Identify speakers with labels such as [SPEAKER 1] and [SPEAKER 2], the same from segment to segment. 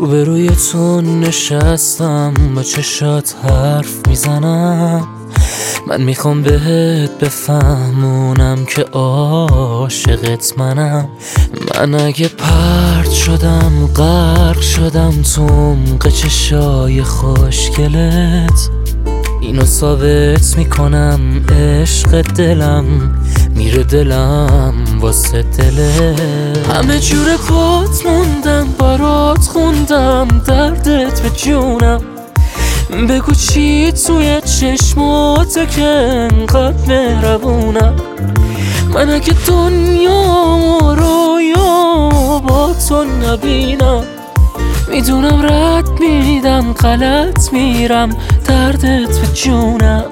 [SPEAKER 1] روبروی تو نشستم، با چشات حرف میزنم. من میخوام بهت بفهمونم که عاشقت منم. من اگه پرت شدم، غرق شدم تو عمق چشای خوشگلت، اینو ثابت میکنم عشق دلم میره دلم واسه دلت. همه جور پات موندم، برات خوندم دردت به جونم. بگو چی توی چشماته که انقدر مهربونم. من اگه دنیا و رویا با تو نبینم، میدونم رد میدم غلط میرم دردت به جونم.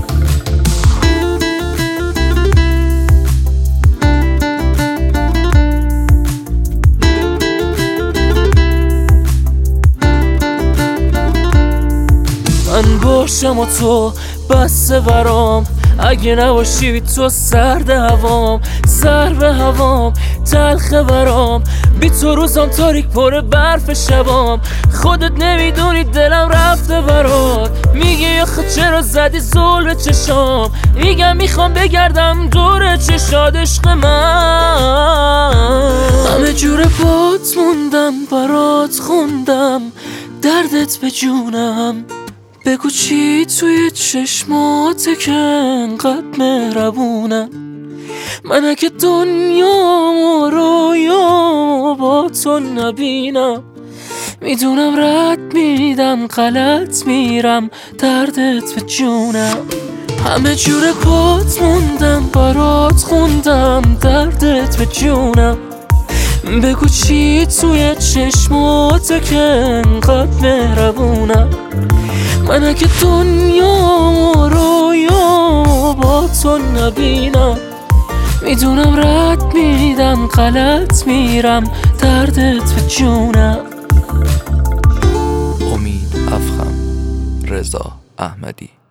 [SPEAKER 1] من باشم و تو بسته برام، اگه نباشی تو سرد هوام. سر به هوام تلخه برام، بی تو روزم تاریک پر برف شبام. خودت نمیدونی دلم رفته برات، میگی آخه چرا زدی زل به چشام. میگم میخوام بگردم دور چشاد عشق من. همه جور پات موندم، برات خوندم دردت به جونم. بگو چی توی چشماته که انقدر مهربونم. من اگه دنیا و رویا با تو نبینم، میدونم رد میدم غلط میرم دردت به جونم. همه جور پات موندم، برات خوندم دردت به جونم. بگو چی توی چشماته که انقدر مهربونم. من اگه دنیا و رویا با تو نبینم، میدونم رد میدم غلط میرم دردت به جونم.
[SPEAKER 2] امید افخم، رضا احمدی.